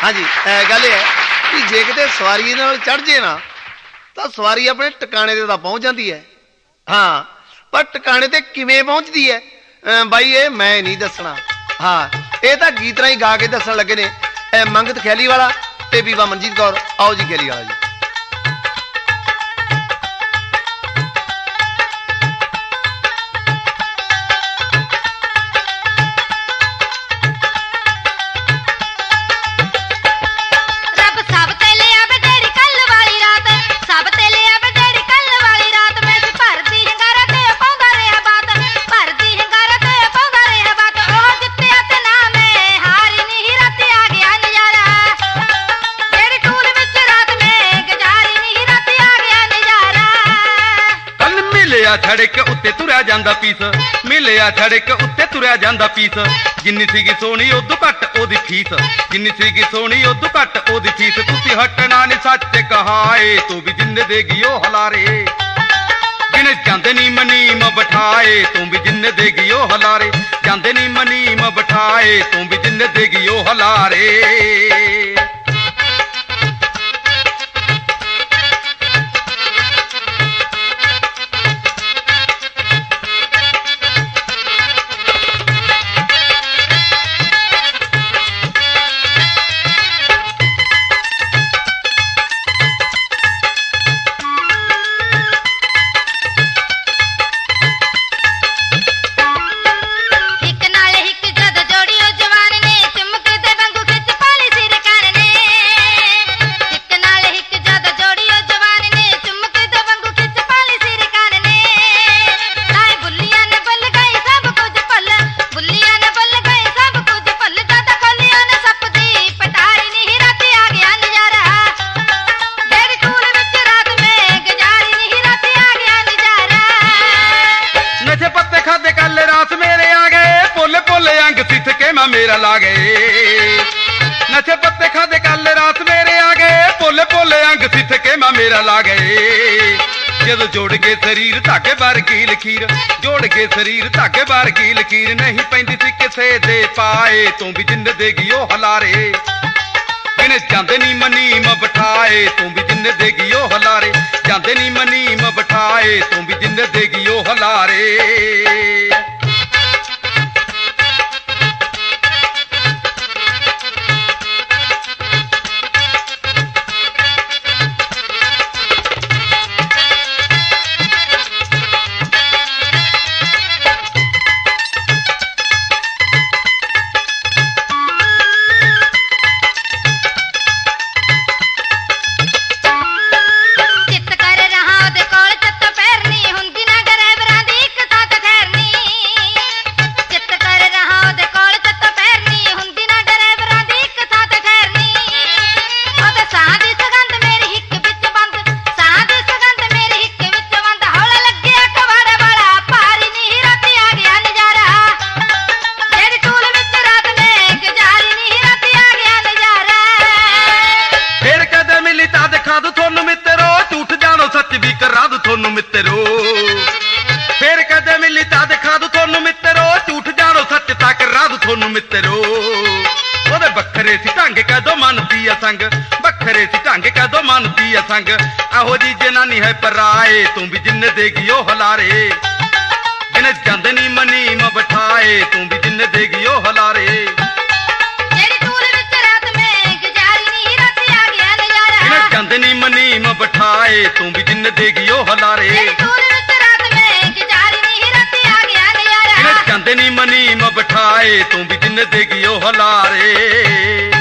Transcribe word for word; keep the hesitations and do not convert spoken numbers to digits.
हाँ जी गल है कि जे किते सवारी नाल चढ़ जे ना तो सवारी अपने टिकाणे ते तां पहुंच जाती है। हाँ पर टिकाणे ते किवें पहुंचदी है बाई ये मैं नहीं दसना। हाँ ये तो गीत राही गा के दसन लगे ने मंगत खैली वाला ते बीबा मनजीत कौर। आओ जी खैली वाला जी। छड़क उत्ते तुरया जांदा पीस मिलिया छड़क उत्ते तुरया जांदा पीस जिन्नी सीगी सोनी उदू घट ओदी फीस जिन्नी सीगी सोनी उदू घट ओदी फीस तुसी हटना नहीं सच कहाए तू भी जिन्ने देगी ओ हलारे जिन्ने जांदे नी मनीम बिठाए तू भी जिन्ने देगी ओ हलारे जांदे नी मनीम बिठाए तू भी जिन्ने देगी ओ हलारे। मेरा ला गए नशे पत्ते खादे कल रात मेरे आ गए पोले पोले अंग सिथ के मां मेरा ला गए जदों जोड़ के शरीर धागे वर्गी लकीर जोड़ के शरीर धागे वर्गी लकीर नहीं पैंदी सी किसे दे पाए तू भी जिन्न देगी ओ हलारे जिन्ने जांदे नी मनीम बिठाए तू भी जिन्न देगी ओ हलारे जांदे नी मनीम बिठाए तू भी जिन्न देगी ओ हलारे। मित्रो फिर कदे मिली ता दिखा दू थोनू मित्रो झूठ जानो सच तक रादू थोनू मित्रो ओदे बखरे सी ढंग कदों मनदी आ संग बखरे सी ढंग कदों मनदी आ संग आहो जी जनानी है पराए तू भी जिन्न देगी ओ हलारे जिन्ने जांदे नी मनीम बिठाए तू भी जिन्न देगी ओ हलारे जांदे नी मनीम बिठाए तू भी जिन्न देगी ओ हलारे जांदे नी मनीम बिठाए तू भी जिन्न देगी ओ हलारे।